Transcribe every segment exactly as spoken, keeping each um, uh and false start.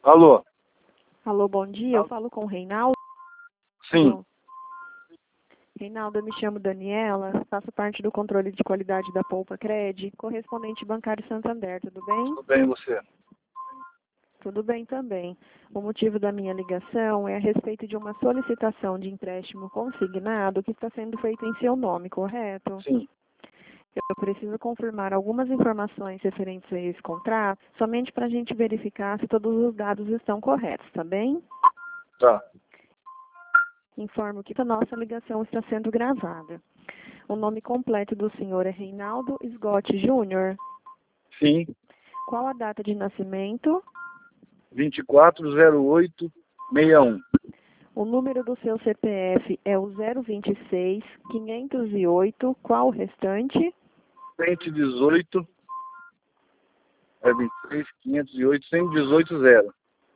Alô? Alô, bom dia. Eu falo com o Reinaldo. Sim. Reinaldo, eu me chamo Daniela, faço parte do controle de qualidade da Poupa Cred, correspondente bancário Santander, tudo bem? Tudo bem, você? Tudo bem também. O motivo da minha ligação é a respeito de uma solicitação de empréstimo consignado que está sendo feito em seu nome, correto? Sim. Eu preciso confirmar algumas informações referentes a esse contrato, somente para a gente verificar se todos os dados estão corretos, tá bem? Tá. Informo que a nossa ligação está sendo gravada. O nome completo do senhor é Reinaldo Scott Júnior Sim. Qual a data de nascimento? vinte e quatro zero oito sessenta e um. O número do seu C P F é o zero vinte e seis, quinhentos e oito. Qual o restante? cento e dezoito. É vinte e seis, quinhentos e oito, cento e dezoito, zero.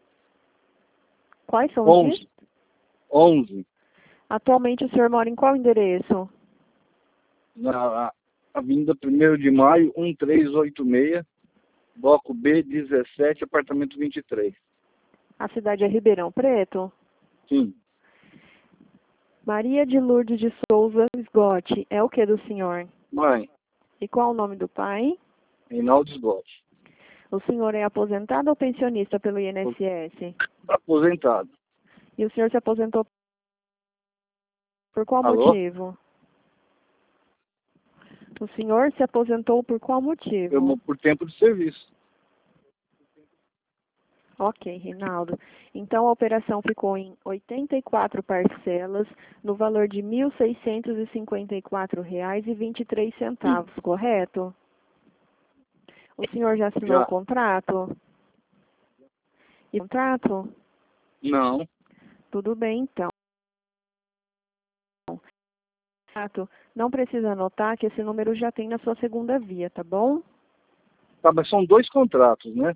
Quais são os onze. dígitos? onze. Atualmente o senhor mora em qual endereço? Na Avenida primeiro de Maio, um três oito seis. Bloco B, dezessete, apartamento vinte e três. A cidade é Ribeirão Preto? Sim. Maria de Lourdes de Souza Scott é o que do senhor? Mãe, E qual o nome do pai? Reinaldo Scott. O senhor é aposentado ou pensionista pelo I N S S? Aposentado. E o senhor se aposentou por qual Alô? motivo? O senhor se aposentou por qual motivo? Eu, por tempo de serviço. Ok, Reinaldo. Então a operação ficou em oitenta e quatro parcelas, no valor de mil seiscentos e cinquenta e quatro reais e vinte e três centavos, correto? O senhor já assinou Já. o contrato? E contrato? Não. Tudo bem, então. Contrato, não precisa anotar que esse número já tem na sua segunda via, tá bom? Tá, mas são dois contratos, né?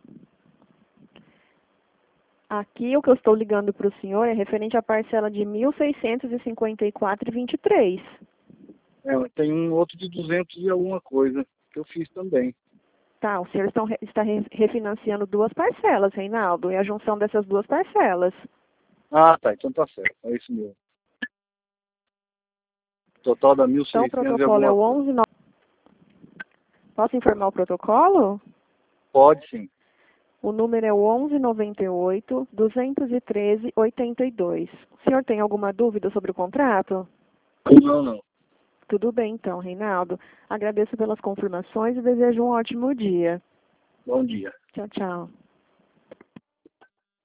Aqui o que eu estou ligando para o senhor é referente à parcela de mil seiscentos e cinquenta e quatro reais e vinte e três centavos. É, tem um outro de duzentos e alguma coisa que eu fiz também. Tá, o senhor estão, está re- refinanciando duas parcelas, Reinaldo. É a junção dessas duas parcelas. Ah, tá. Então tá certo. É isso mesmo. Total da mil e Então o seiscentos e protocolo é alguma o coisa. onze nove. Posso informar o protocolo? Pode sim. O número é o onze noventa e oito, duzentos e treze, oitenta e dois. O senhor tem alguma dúvida sobre o contrato? Não, não. Tudo bem, então, Reinaldo. Agradeço pelas confirmações e desejo um ótimo dia. Bom dia. Tchau, tchau.